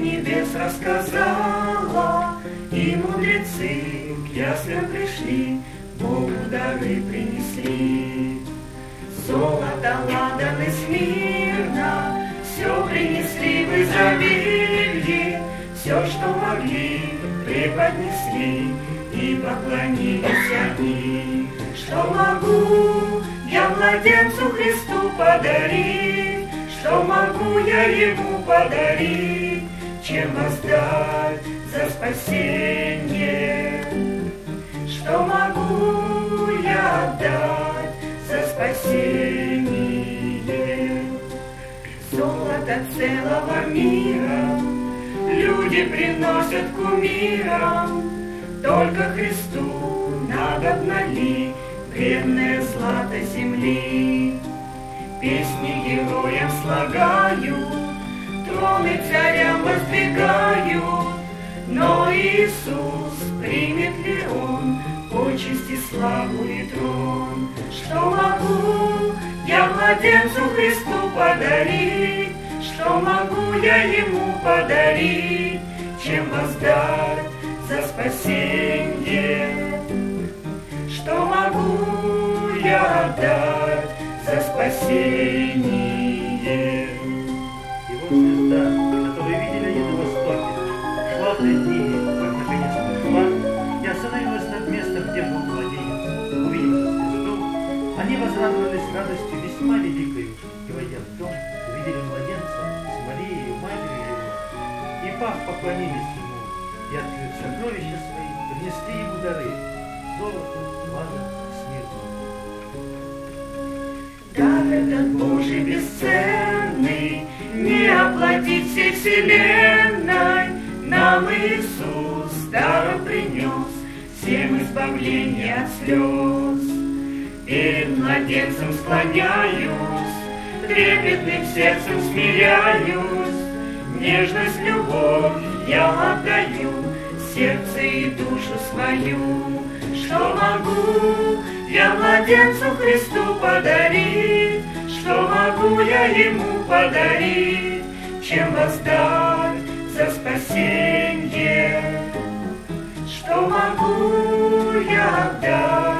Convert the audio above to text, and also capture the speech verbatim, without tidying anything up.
небес рассказала, и мудрецы к яслям пришли, Богу дары принесли. Золото, ладан и смирно, все принесли в изобилии, все, что могли, преподнесли, и поклонились они. Что могу я младенцу Христу подарить, что могу я ему подарить, чем воздать за спасение? Что могу я отдать за спасение? Золото целого мира люди приносят кумирам, только Христу надобно ли бедное злато земли? Песни героям слагают, троны царям воздвигают, но Иисус, примет ли Он почести, славу и трон? Что могу я младенцу Христу подарить, что могу я ему подарить, чем воздать за спасение? Что могу я отдать за спасение? Его звезда, которую видели они на востоке, шла пред ними, как наконец пришла, и остановилась над местом, где был младенец. Увидев звезду, они возрадовались радостью весьма великою, и, войдя в дом, увидели младенца с Марией, матерью его, и, пав, поклонились ему, и, открыв сокровища свои, принесли ему дары — золото, ладан, смирно. Дар этот Божий бесценный, не оплатить всей вселенной, нам Иисус даром принес всем избавление от слез. Перед младенцем склоняюсь, трепетным сердцем смиряюсь, нежность, любовь я отдаю, сердце и душу свою. Что могу я младенцу Христу подарить, что могу я ему подарить, чем воздать за спасение? Что могу я отдать